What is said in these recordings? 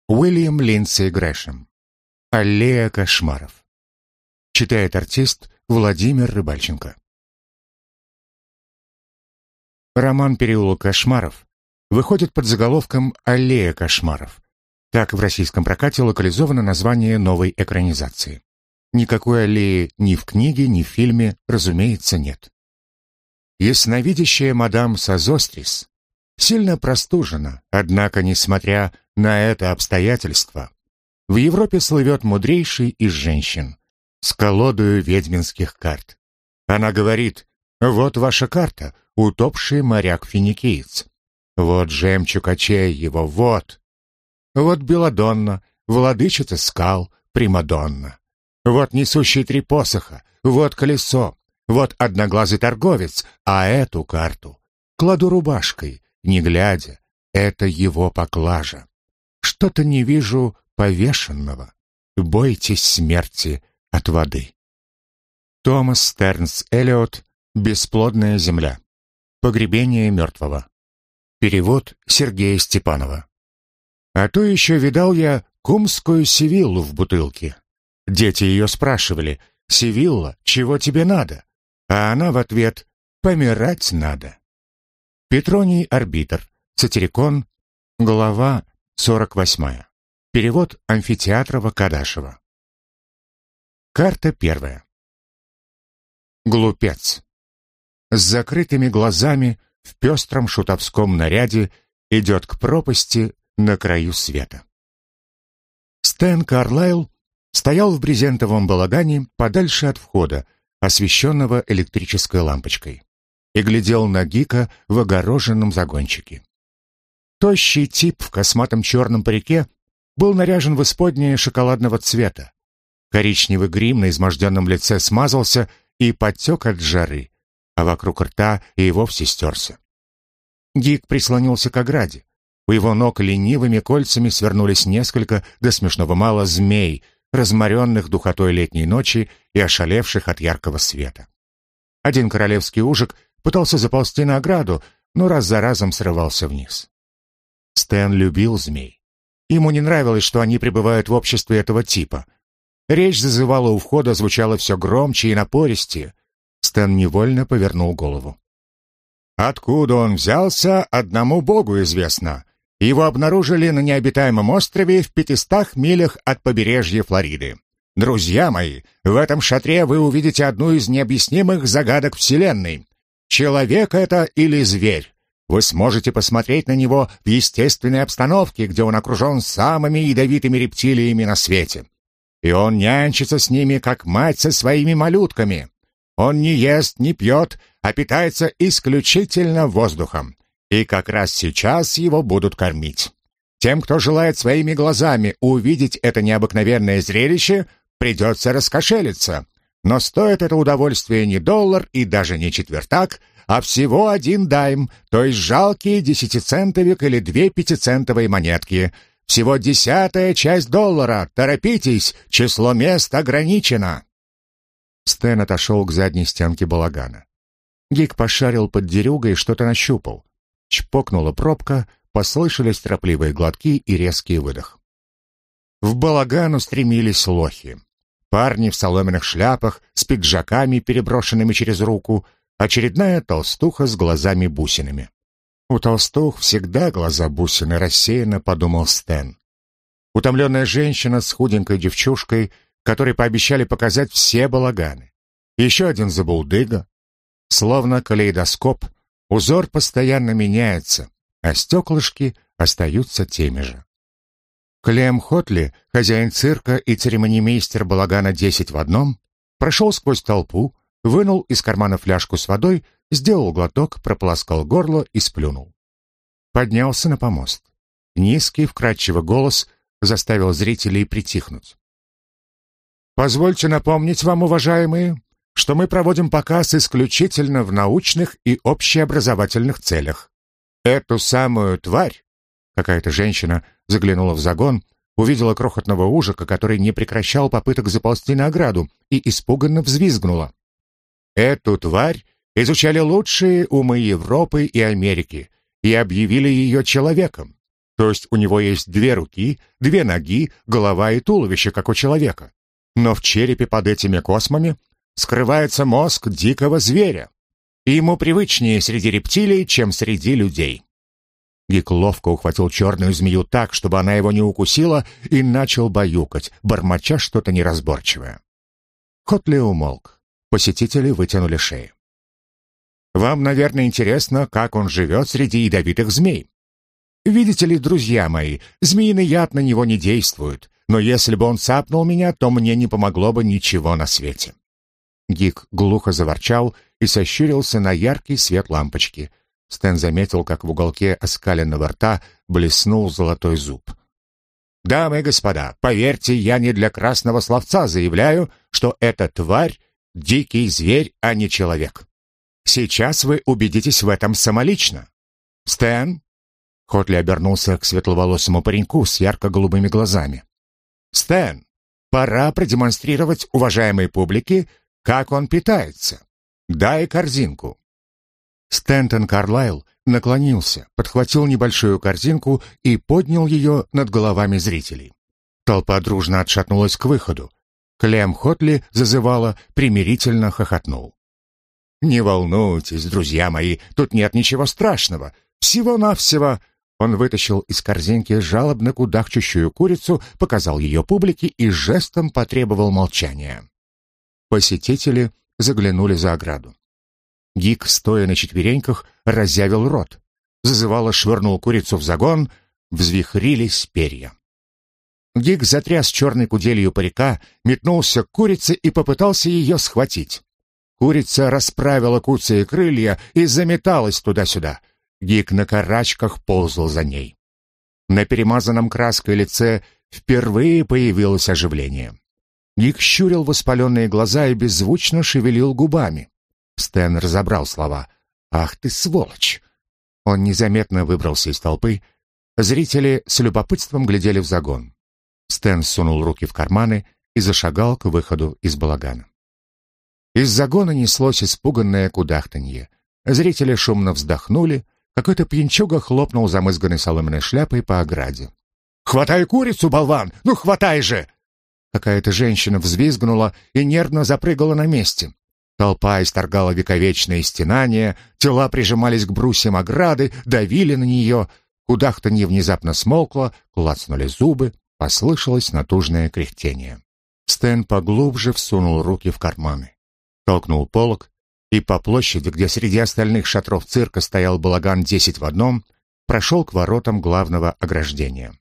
Уильям Линдсей Грэшем. «Аллея кошмаров». Читает артист Владимир Рыбальченко. Роман «Переулок кошмаров» выходит под заголовком «Аллея кошмаров». Так в российском прокате локализовано название новой экранизации. Никакой аллеи ни в книге, ни в фильме, разумеется, нет. Ясновидящая мадам Созострис сильно простужена, однако, несмотря на это обстоятельство, в Европе слывет мудрейший из женщин с колодою ведьминских карт. Она говорит: «Вот ваша карта, утопший моряк-финикиец. Вот жемчуг очей его, вот. Вот Беладонна, владычица скал, Примадонна. Вот несущий три посоха, вот колесо, вот одноглазый торговец, а эту карту кладу рубашкой, не глядя, это его поклажа. Что-то не вижу повешенного. Бойтесь смерти от воды». Томас Стернс Элиот. «Бесплодная земля. Погребение мертвого». Перевод Сергея Степанова. А то еще видал я кумскую Севиллу в бутылке. Дети ее спрашивали: «Севилла, чего тебе надо?» А она в ответ: «Помирать надо». Петроний Арбитр. Сатирикон. Глава 48. Перевод Амфитеатрова-Кадашева. Карта первая. Глупец. С закрытыми глазами в пестром шутовском наряде идет к пропасти на краю света. Стэн Карлайл стоял в брезентовом балагане подальше от входа, освещенного электрической лампочкой, и глядел на Гика в огороженном загончике. Тощий тип в косматом черном парике был наряжен в исподнее шоколадного цвета. Коричневый грим на изможденном лице смазался и потек от жары, а вокруг рта и вовсе стерся. Гик прислонился к ограде. У его ног ленивыми кольцами свернулись несколько, до смешного мало, змей, разморенных духотой летней ночи и ошалевших от яркого света. Один королевский ужик пытался заползти на ограду, но раз за разом срывался вниз. Стэн любил змей. Ему не нравилось, что они пребывают в обществе этого типа. Речь зазывала у входа, звучала все громче и напористее. Стэн невольно повернул голову. Откуда он взялся, одному Богу известно. Его обнаружили на необитаемом острове в 500 милях от побережья Флориды. Друзья мои, в этом шатре вы увидите одну из необъяснимых загадок Вселенной. Человек это или зверь? Вы сможете посмотреть на него в естественной обстановке, где он окружен самыми ядовитыми рептилиями на свете. И он нянчится с ними, как мать со своими малютками. Он не ест, не пьет, а питается исключительно воздухом. И как раз сейчас его будут кормить. Тем, кто желает своими глазами увидеть это необыкновенное зрелище, придется раскошелиться. Но стоит это удовольствие не $1 и даже не четвертак, а всего 1 дайм, то есть жалкие 10-центовик или 2 5-центовые монетки. Всего 10-я часть $1. Торопитесь, число мест ограничено. Стэн отошел к задней стенке балагана. Гик пошарил под дерюгой и что-то нащупал. Чпокнула пробка, послышались торопливые глотки и резкий выдох. В балаган устремились лохи. Парни в соломенных шляпах, с пиджаками, переброшенными через руку, очередная толстуха с глазами-бусинами. «У толстух всегда глаза-бусины», — рассеянно подумал Стэн. Утомленная женщина с худенькой девчушкой, которой пообещали показать все балаганы. Еще один забулдыга. Словно калейдоскоп, узор постоянно меняется, а стеклышки остаются теми же. Клем Хотли, хозяин цирка и церемонимейстер балагана 10 в одном, прошел сквозь толпу, вынул из кармана фляжку с водой, сделал глоток, прополоскал горло и сплюнул. Поднялся на помост. Низкий, вкрадчивый голос заставил зрителей притихнуть. «Позвольте напомнить вам, уважаемые, что мы проводим показ исключительно в научных и общеобразовательных целях. Эту самую тварь...» Какая-то женщина заглянула в загон, увидела крохотного ужика, который не прекращал попыток заползти на ограду, и испуганно взвизгнула. «Эту тварь изучали лучшие умы Европы и Америки и объявили ее человеком. То есть у него есть 2 руки, 2 ноги, голова и туловище, как у человека. Но в черепе под этими космами скрывается мозг дикого зверя. И ему привычнее среди рептилий, чем среди людей. Гик ловко ухватил черную змею так, чтобы она его не укусила, и начал баюкать, бормоча что-то неразборчивое. Хотли умолк. Посетители вытянули шеи. «Вам, наверное, интересно, как он живет среди ядовитых змей. Видите ли, друзья мои, змеиный яд на него не действует, но если бы он цапнул меня, то мне не помогло бы ничего на свете». Гик глухо заворчал и сощурился на яркий свет лампочки. Стэн заметил, как в уголке оскаленного рта блеснул золотой зуб. «Дамы и господа, поверьте, я не для красного словца заявляю, что эта тварь — дикий зверь, а не человек. Сейчас вы убедитесь в этом самолично. Стэн?» Хотли обернулся к светловолосому пареньку с ярко-голубыми глазами. «Стэн, пора продемонстрировать уважаемой публике, как он питается. Дай корзинку». Стэнтон Карлайл наклонился, подхватил небольшую корзинку и поднял ее над головами зрителей. Толпа дружно отшатнулась к выходу. Клем Хотли зазывала, примирительно хохотнул. «Не волнуйтесь, друзья мои, тут нет ничего страшного. Всего-навсего...» Он вытащил из корзинки жалобно кудахчущую курицу, показал ее публике и жестом потребовал молчания. Посетители заглянули за ограду. Гик, стоя на четвереньках, разъявил рот. Зазывало швырнул курицу в загон, взвихрились перья. Гик затряс черной куделью парика, метнулся к курице и попытался ее схватить. Курица расправила куцые крылья и заметалась туда-сюда. Гик на карачках ползал за ней. На перемазанном краской лице впервые появилось оживление. Гик щурил воспаленные глаза и беззвучно шевелил губами. Стэн разобрал слова. «Ах ты, сволочь!» Он незаметно выбрался из толпы. Зрители с любопытством глядели в загон. Стэн сунул руки в карманы и зашагал к выходу из балагана. Из загона неслось испуганное кудахтанье. Зрители шумно вздохнули. Какой-то пьянчуга хлопнул замызганной соломенной шляпой по ограде. «Хватай курицу, болван! Ну, хватай же!» Какая-то женщина взвизгнула и нервно запрыгала на месте. Толпа исторгала вековечные стенания, тела прижимались к брусьям ограды, давили на нее. Кудахтанье внезапно смолкло, клацнули зубы, послышалось натужное кряхтение. Стэн поглубже всунул руки в карманы. Толкнул полог, и по площади, где среди остальных шатров цирка стоял балаган 10 в одном, прошел к воротам главного ограждения.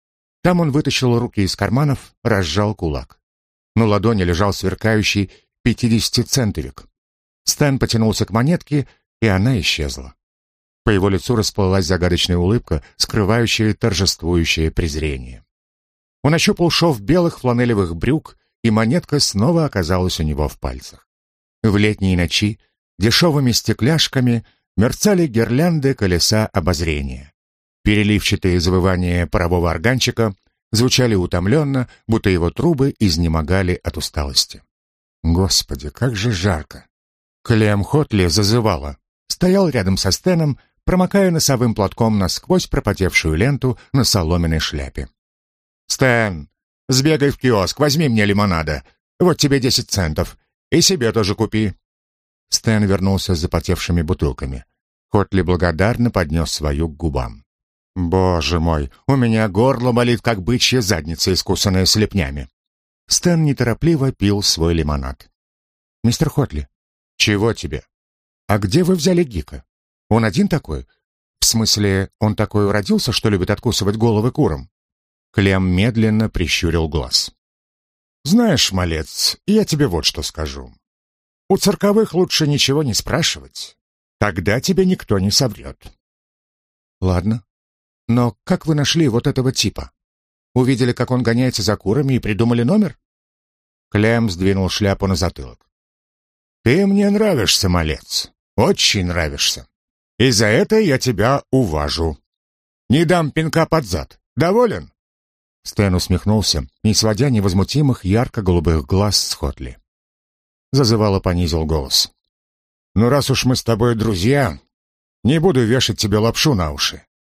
Там он вытащил руки из карманов, разжал кулак. На ладони лежал сверкающий 50-центовик. Стэн потянулся к монетке, и она исчезла. По его лицу расплылась загадочная улыбка, скрывающая торжествующее презрение. Он ощупал шов белых фланелевых брюк, и монетка снова оказалась у него в пальцах. В летние ночи дешевыми стекляшками мерцали гирлянды колеса обозрения. Переливчатые завывания парового органчика звучали утомленно, будто его трубы изнемогали от усталости. Господи, как же жарко! Клем Хотли зазывала. Стоял рядом со Стэном, промокая носовым платком насквозь пропотевшую ленту на соломенной шляпе. «Стэн, сбегай в киоск, возьми мне лимонада. Вот тебе 10 центов. И себе тоже купи». Стэн вернулся с запотевшими бутылками. Хотли благодарно поднес свою к губам. «Боже мой, у меня горло болит, как бычья задница, искусанная слепнями». Стэн неторопливо пил свой лимонад. «Мистер Хотли, чего тебе? А где вы взяли Гика? Он один такой? В смысле, он такой уродился, что любит откусывать головы курам?» Клем медленно прищурил глаз. «Знаешь, малец, я тебе вот что скажу. У цирковых лучше ничего не спрашивать. Тогда тебе никто не соврет». «Ладно. Но как вы нашли вот этого типа? Увидели, как он гоняется за курами, и придумали номер?» Клем сдвинул шляпу на затылок. «Ты мне нравишься, малец. Очень нравишься. И за это я тебя уважу. Не дам пинка под зад. Доволен?» Стэн усмехнулся, не сводя невозмутимых ярко-голубых глаз с Хотли. Зазывало понизил голос. «Ну, раз уж мы с тобой друзья, не буду вешать тебе лапшу на уши.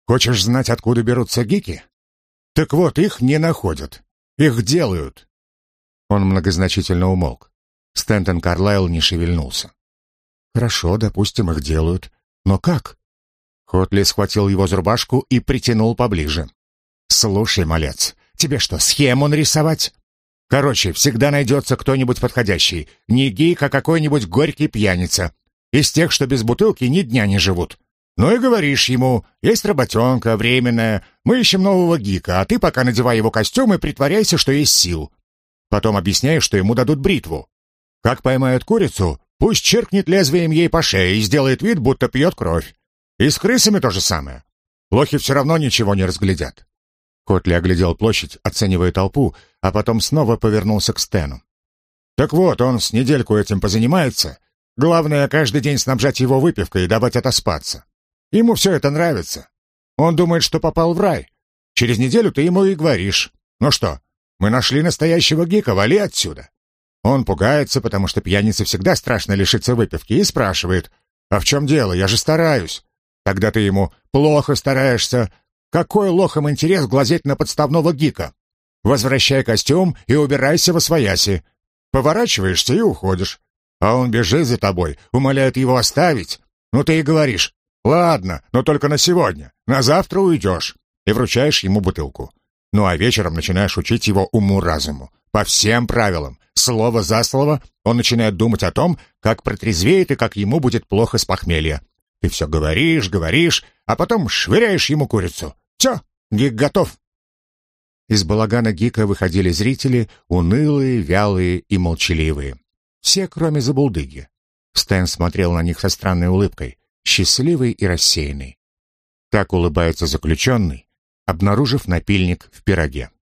Хочешь знать, откуда берутся гики? Так вот, их не находят. Их делают. Он многозначительно умолк. Стэнтон Карлайл не шевельнулся. Хорошо, допустим, их делают. Но как? Хотли схватил его за рубашку и притянул поближе. Слушай, малец, тебе что, схему нарисовать? Короче, всегда найдется кто-нибудь подходящий. Не гик, а какой-нибудь горький пьяница. Из тех, что без бутылки ни дня не живут. Ну и говоришь ему, есть работенка временная, мы ищем нового гика, а ты пока надевай его костюм и притворяйся, что есть сил. Потом объясняешь, что ему дадут бритву. Как поймают курицу, пусть чиркнет лезвием ей по шее и сделает вид, будто пьет кровь. И с крысами то же самое. Лохи все равно ничего не разглядят. Котли оглядел площадь, оценивая толпу, а потом снова повернулся к Стэну. Так вот, он с недельку этим позанимается. Главное, каждый день снабжать его выпивкой и давать отоспаться. Ему все это нравится. Он думает, что попал в рай. Через неделю ты ему и говоришь. Ну что, мы нашли настоящего гика, вали отсюда. Он пугается, потому что пьянице всегда страшно лишиться выпивки, и спрашивает, а в чем дело, я же стараюсь. Тогда ты ему плохо стараешься. Какой лохам интерес глазеть на подставного гика? Возвращай костюм и убирайся восвояси. Поворачиваешься и уходишь. А он бежит за тобой, умоляет его оставить. Ну ты и говоришь, ладно, но только на сегодня, на завтра уйдешь. И вручаешь ему бутылку. Ну а вечером начинаешь учить его уму-разуму. По всем правилам, слово за слово, он начинает думать о том, как протрезвеет и как ему будет плохо с похмелья. Ты все говоришь, а потом швыряешь ему курицу. Все, гик готов. Из балагана гика выходили зрители, унылые, вялые и молчаливые. Все, кроме забулдыги. Стэн смотрел на них со странной улыбкой, счастливый и рассеянный. Так улыбается заключенный, обнаружив напильник в пироге.